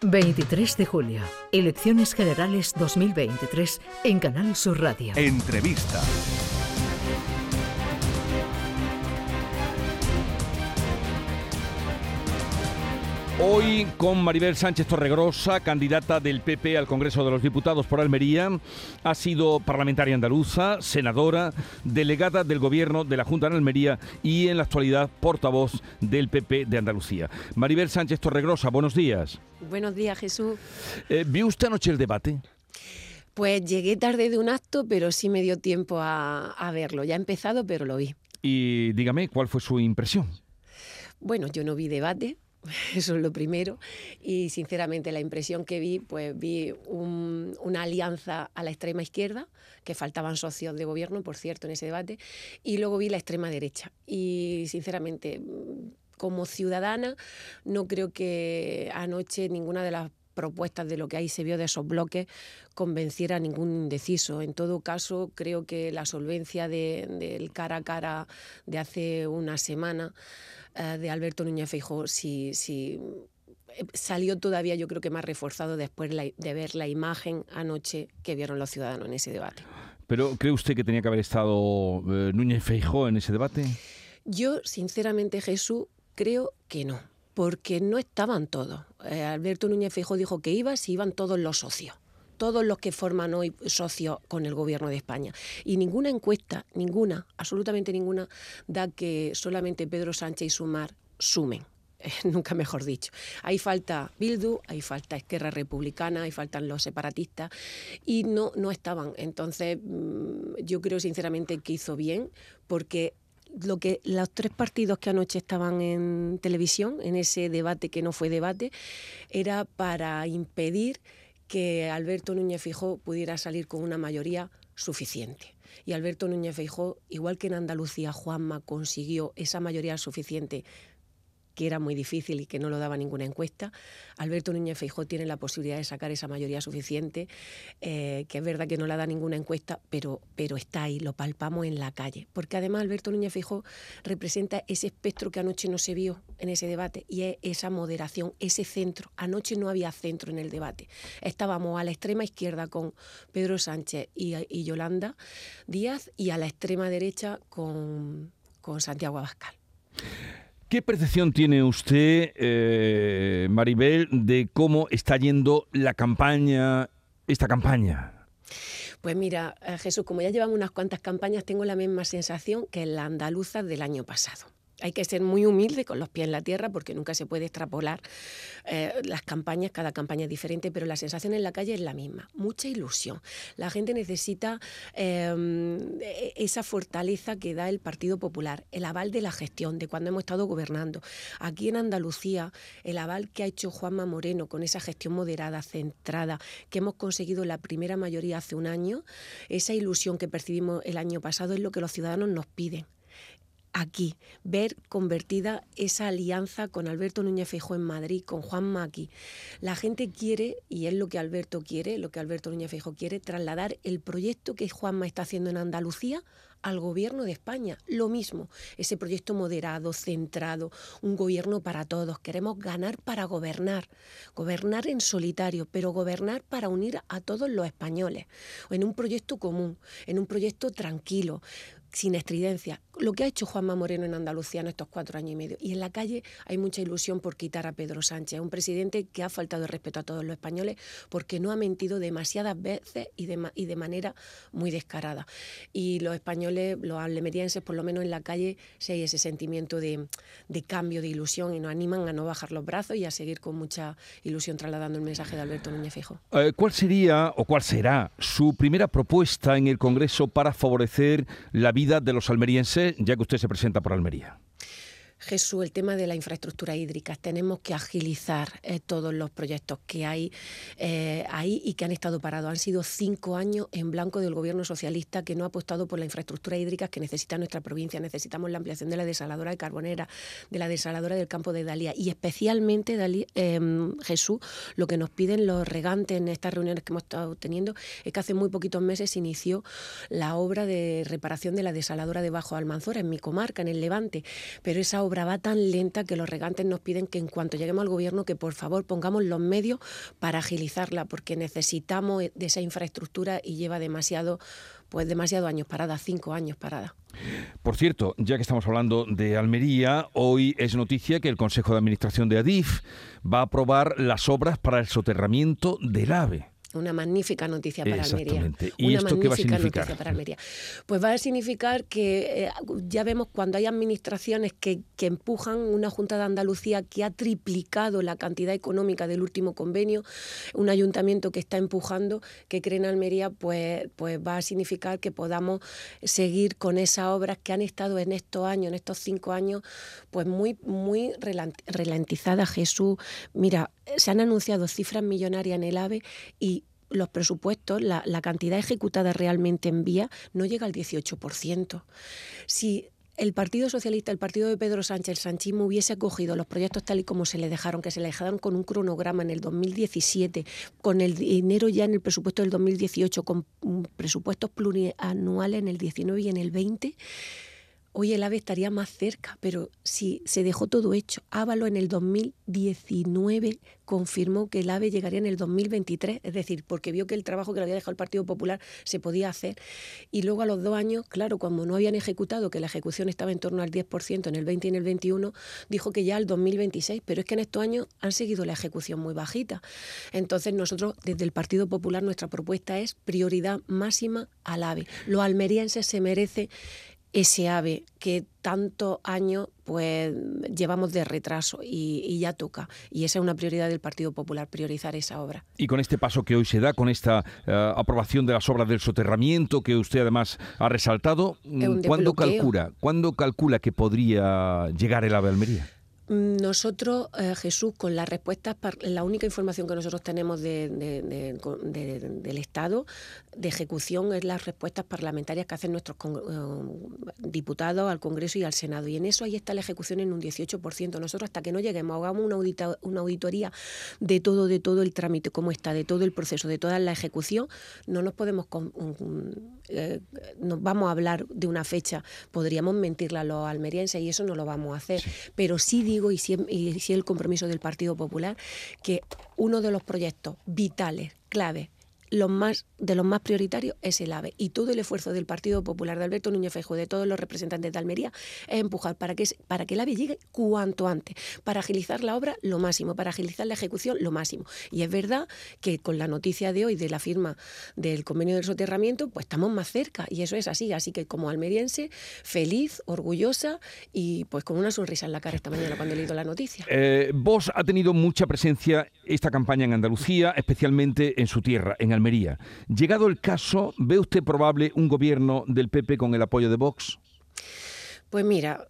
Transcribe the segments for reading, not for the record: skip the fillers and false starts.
23 de julio, Elecciones Generales 2023 en Canal Sur Radio. Entrevista. Hoy con Maribel Sánchez Torregrosa, candidata del PP al Congreso de los Diputados por Almería. Ha sido parlamentaria andaluza, senadora, delegada del Gobierno de la Junta en Almería y en la actualidad portavoz del PP de Andalucía. Maribel Sánchez Torregrosa, buenos días. Buenos días, Jesús. ¿Vio usted anoche el debate? Pues llegué tarde de un acto, pero sí me dio tiempo a verlo. Ya ha empezado, pero lo vi. Y dígame, ¿cuál fue su impresión? Bueno, yo no vi debate. Eso es lo primero, y sinceramente la impresión que vi, pues vi una alianza a la extrema izquierda, que faltaban socios de gobierno, por cierto, en ese debate, y luego vi la extrema derecha. Y sinceramente, como ciudadana, no creo que anoche ninguna de las propuestas de lo que ahí se vio de esos bloques convenciera a ningún indeciso. En todo caso, creo que la solvencia del cara a cara de hace una semana de Alberto Núñez Feijóo sí salió todavía, yo creo que más reforzado después de ver la imagen anoche que vieron los ciudadanos en ese debate. ¿Pero cree usted que tenía que haber estado Núñez Feijóo en ese debate? Yo, sinceramente, Jesús, creo que no, porque no estaban todos. Alberto Núñez Feijóo dijo que si iban todos los socios. Todos los que forman hoy socios con el Gobierno de España. Y ninguna encuesta, absolutamente ninguna, da que solamente Pedro Sánchez y Sumar sumen. Nunca mejor dicho. Ahí falta Bildu, ahí falta Esquerra Republicana, ahí faltan los separatistas y no estaban. Entonces, yo creo sinceramente que hizo bien, porque los tres partidos que anoche estaban en televisión, en ese debate que no fue debate, era para impedir que Alberto Núñez Feijóo pudiera salir con una mayoría suficiente. Y Alberto Núñez Feijóo, igual que en Andalucía Juanma consiguió esa mayoría suficiente, que era muy difícil y que no lo daba ninguna encuesta, Alberto Núñez Feijóo tiene la posibilidad de sacar esa mayoría suficiente, que es verdad que no la da ninguna encuesta, pero está ahí, lo palpamos en la calle. Porque además Alberto Núñez Feijóo representa ese espectro que anoche no se vio en ese debate, y es esa moderación, ese centro. Anoche no había centro en el debate. Estábamos a la extrema izquierda con Pedro Sánchez y Yolanda Díaz, y a la extrema derecha con Santiago Abascal. ¿Qué percepción tiene usted, Maribel, de cómo está yendo esta campaña? Pues mira, Jesús, como ya llevamos unas cuantas campañas, tengo la misma sensación que la andaluza del año pasado. Hay que ser muy humilde, con los pies en la tierra, porque nunca se puede extrapolar las campañas, cada campaña es diferente, pero la sensación en la calle es la misma, mucha ilusión. La gente necesita esa fortaleza que da el Partido Popular, el aval de la gestión, de cuando hemos estado gobernando. Aquí en Andalucía, el aval que ha hecho Juanma Moreno con esa gestión moderada, centrada, que hemos conseguido la primera mayoría hace un año, esa ilusión que percibimos el año pasado es lo que los ciudadanos nos piden. Aquí, ver convertida esa alianza con Alberto Núñez Feijóo en Madrid, con Juanma aquí. La gente quiere, y es lo que Alberto quiere, lo que Alberto Núñez Feijóo quiere, trasladar el proyecto que Juanma está haciendo en Andalucía al Gobierno de España. Lo mismo, ese proyecto moderado, centrado, un gobierno para todos. Queremos ganar para gobernar en solitario, pero gobernar para unir a todos los españoles, en un proyecto común, en un proyecto tranquilo, sin estridencia. Lo que ha hecho Juanma Moreno en Andalucía en estos 4 años y medio. Y en la calle hay mucha ilusión por quitar a Pedro Sánchez, un presidente que ha faltado el respeto a todos los españoles porque no ha mentido demasiadas veces y de manera muy descarada. Y los españoles, los almerienses, por lo menos en la calle, sí hay ese sentimiento de cambio, de ilusión, y nos animan a no bajar los brazos y a seguir con mucha ilusión trasladando el mensaje de Alberto Núñez Feijóo. ¿Cuál sería o cuál será su primera propuesta en el Congreso para favorecer la vida de los almerienses, ya que usted se presenta por Almería? Jesús, el tema de la infraestructura hídrica. Tenemos que agilizar todos los proyectos que hay ahí y que han estado parados. Han sido 5 años en blanco del gobierno socialista que no ha apostado por la infraestructura hídrica que necesita nuestra provincia. Necesitamos la ampliación de la desaladora de Carbonera, de la desaladora del campo de Dalía, y especialmente, Jesús, lo que nos piden los regantes en estas reuniones que hemos estado teniendo es que hace muy poquitos meses se inició la obra de reparación de la desaladora de Bajo Almanzora, en mi comarca, en el Levante, pero esa obra va tan lenta que los regantes nos piden que en cuanto lleguemos al gobierno que por favor pongamos los medios para agilizarla, porque necesitamos de esa infraestructura y lleva demasiado años parada, 5 años parada. Por cierto, ya que estamos hablando de Almería, hoy es noticia que el Consejo de Administración de Adif va a aprobar las obras para el soterramiento del AVE. Una magnífica noticia para Almería. Exactamente. ¿Y esto qué va a significar? Para Almería. Pues va a significar que ya vemos cuando hay administraciones que empujan, una Junta de Andalucía que ha triplicado la cantidad económica del último convenio, un ayuntamiento que está empujando, que cree en Almería, pues va a significar que podamos seguir con esas obras que han estado en estos años, en estos 5 años, pues muy ralentizadas, Jesús. Mira, se han anunciado cifras millonarias en el AVE y los presupuestos, la cantidad ejecutada realmente en vía no llega al 18%. Si el Partido Socialista, el partido de Pedro Sánchez, el sanchismo, hubiese acogido los proyectos tal y como se le dejaron, que se le dejaron con un cronograma en el 2017, con el dinero ya en el presupuesto del 2018, con presupuestos plurianuales en el 19 y en el 20, hoy el AVE estaría más cerca, pero si se dejó todo hecho. Ábalos en el 2019 confirmó que el AVE llegaría en el 2023, es decir, porque vio que el trabajo que le había dejado el Partido Popular se podía hacer. Y luego a los 2 años, claro, cuando no habían ejecutado, que la ejecución estaba en torno al 10% en el 20 y en el 21, dijo que ya el 2026, pero es que en estos años han seguido la ejecución muy bajita. Entonces nosotros, desde el Partido Popular, nuestra propuesta es prioridad máxima al AVE. Los almerienses se merecen ese AVE que tantos años pues llevamos de retraso y ya toca. Y esa es una prioridad del Partido Popular, priorizar esa obra. Y con este paso que hoy se da, con esta aprobación de las obras del soterramiento que usted además ha resaltado, ¿cuándo calcula que podría llegar el AVE a Almería? Nosotros, Jesús, con las respuestas, la única información que nosotros tenemos del Estado de ejecución es las respuestas parlamentarias que hacen nuestros diputados al Congreso y al Senado. Y en eso ahí está la ejecución en un 18%. Nosotros hasta que no lleguemos, hagamos una auditoría de todo el trámite, cómo está, de todo el proceso, de toda la ejecución, no nos podemos... nos vamos a hablar de una fecha, podríamos mentirle a los almerienses y eso no lo vamos a hacer. Sí. Pero sí digo, y sí el compromiso del Partido Popular, que uno de los proyectos vitales, claves, de los más prioritarios es el AVE, y todo el esfuerzo del Partido Popular, de Alberto Núñez Feijóo, de todos los representantes de Almería, es empujar para que el AVE llegue cuanto antes, para agilizar la obra lo máximo, para agilizar la ejecución lo máximo. Y es verdad que con la noticia de hoy de la firma del convenio del soterramiento, pues estamos más cerca, y eso es así que como almeriense, feliz, orgullosa y pues con una sonrisa en la cara esta mañana cuando he leído la noticia. Vox ha tenido mucha presencia esta campaña en Andalucía, especialmente en su tierra, en Almería. Llegado el caso, ¿ve usted probable un gobierno del PP con el apoyo de Vox? Pues mira,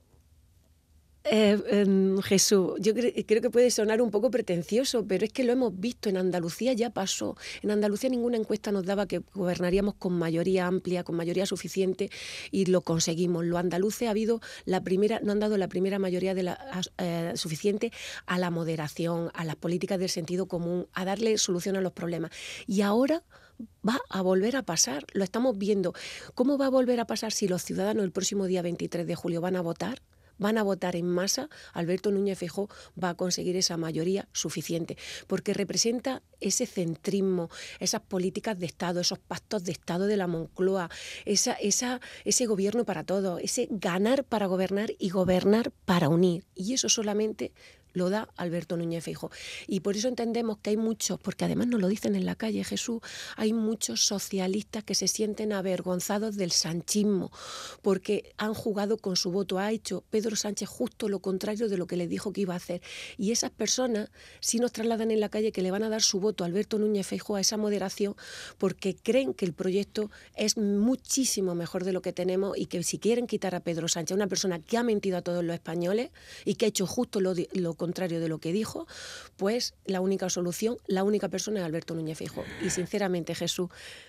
Jesús, yo creo que puede sonar un poco pretencioso, pero es que lo hemos visto. En Andalucía ya pasó. En Andalucía ninguna encuesta nos daba que gobernaríamos con mayoría amplia, con mayoría suficiente, y lo conseguimos. Los andaluces no han dado la primera mayoría suficiente a la moderación, a las políticas del sentido común, a darle solución a los problemas. Y ahora va a volver a pasar, lo estamos viendo. ¿Cómo va a volver a pasar si los ciudadanos el próximo día 23 de julio van a votar? Van a votar en masa, Alberto Núñez Feijóo va a conseguir esa mayoría suficiente, porque representa ese centrismo, esas políticas de Estado, esos pactos de Estado de la Moncloa, ese gobierno para todos, ese ganar para gobernar y gobernar para unir. Y eso solamente lo da Alberto Núñez Feijóo. Y por eso entendemos que hay muchos, porque además nos lo dicen en la calle, Jesús, hay muchos socialistas que se sienten avergonzados del sanchismo, porque han jugado con su voto. Ha hecho Pedro Sánchez justo lo contrario de lo que le dijo que iba a hacer. Y esas personas sí nos trasladan en la calle que le van a dar su voto a Alberto Núñez Feijóo, a esa moderación, porque creen que el proyecto es muchísimo mejor de lo que tenemos, y que si quieren quitar a Pedro Sánchez, una persona que ha mentido a todos los españoles y que ha hecho justo lo contrario de lo que dijo, pues la única solución, la única persona es Alberto Núñez Feijóo. Y sinceramente, Jesús,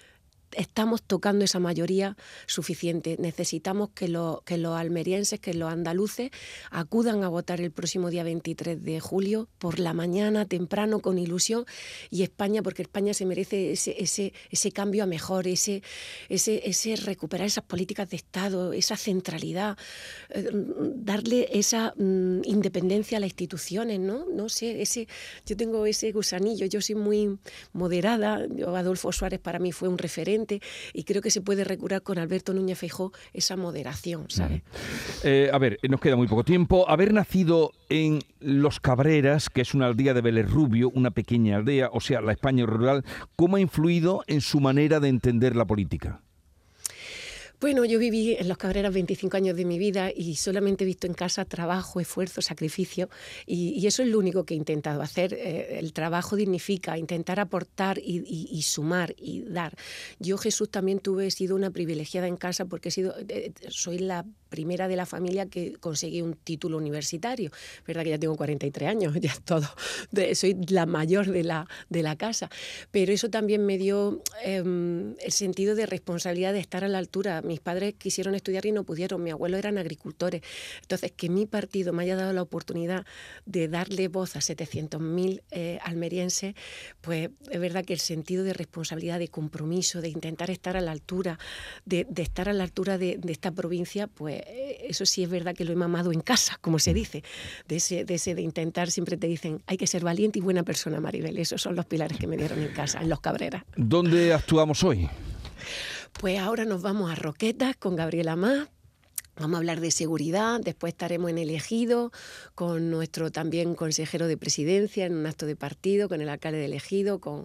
estamos tocando esa mayoría suficiente. Necesitamos que los almerienses, que los andaluces acudan a votar el próximo día 23 de julio por la mañana, temprano, con ilusión, y España, porque España se merece ese cambio a mejor, ese recuperar esas políticas de Estado, esa centralidad, darle esa independencia a las instituciones, ¿no? No sé, yo tengo ese gusanillo, yo soy muy moderada, Adolfo Suárez para mí fue un referente, y creo que se puede recuperar con Alberto Núñez Feijóo esa moderación, ¿sabes? A ver, nos queda muy poco tiempo. Haber nacido en Los Cabreras, que es una aldea de Vélez Rubio, una pequeña aldea, o sea, la España rural, ¿cómo ha influido en su manera de entender la política? Bueno, yo viví en Los Cabreras 25 años de mi vida y solamente he visto en casa trabajo, esfuerzo, sacrificio, y eso es lo único que he intentado hacer. El trabajo dignifica, intentar aportar y sumar y dar. Yo, Jesús, también he sido una privilegiada en casa porque soy la primera de la familia que conseguí un título universitario. Verdad que ya tengo 43 años, ya es todo. Soy la mayor de la casa. Pero eso también me dio el sentido de responsabilidad de estar a la altura. Mis padres quisieron estudiar y no pudieron. Mis abuelos eran agricultores. Entonces, que mi partido me haya dado la oportunidad de darle voz a 700.000 almerienses, pues es verdad que el sentido de responsabilidad, de compromiso, de intentar estar a la altura, de estar a la altura de esta provincia, pues eso sí es verdad que lo he mamado en casa, como se dice, de intentar, siempre te dicen, hay que ser valiente y buena persona, Maribel. Esos son los pilares que me dieron en casa, en Los Cabreras. ¿Dónde actuamos hoy? Pues ahora nos vamos a Roquetas con Gabriela Mas. Vamos a hablar de seguridad, después estaremos en El Ejido con nuestro también consejero de presidencia en un acto de partido, con el alcalde de El Ejido, con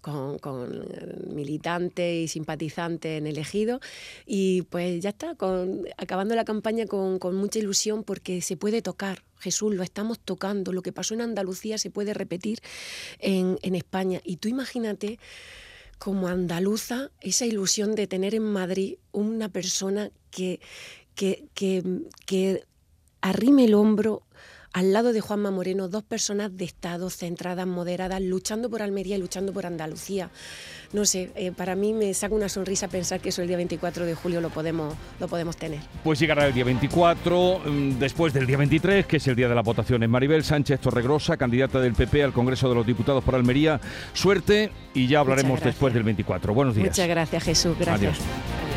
militantes y simpatizantes en El Ejido. Y pues ya está, acabando la campaña con mucha ilusión porque se puede tocar. Jesús, lo estamos tocando. Lo que pasó en Andalucía se puede repetir en España. Y tú imagínate, como andaluza, esa ilusión de tener en Madrid una persona que arrime el hombro al lado de Juanma Moreno, dos personas de Estado, centradas, moderadas, luchando por Almería y luchando por Andalucía. No sé, para mí me saca una sonrisa pensar que eso el día 24 de julio lo podemos tener. Pues llegará el día 24, después del día 23, que es el día de las votaciones. Maribel Sánchez Torregrosa, candidata del PP al Congreso de los Diputados por Almería. Suerte y ya hablaremos después del 24. Buenos días. Muchas gracias, Jesús. Gracias. Adiós.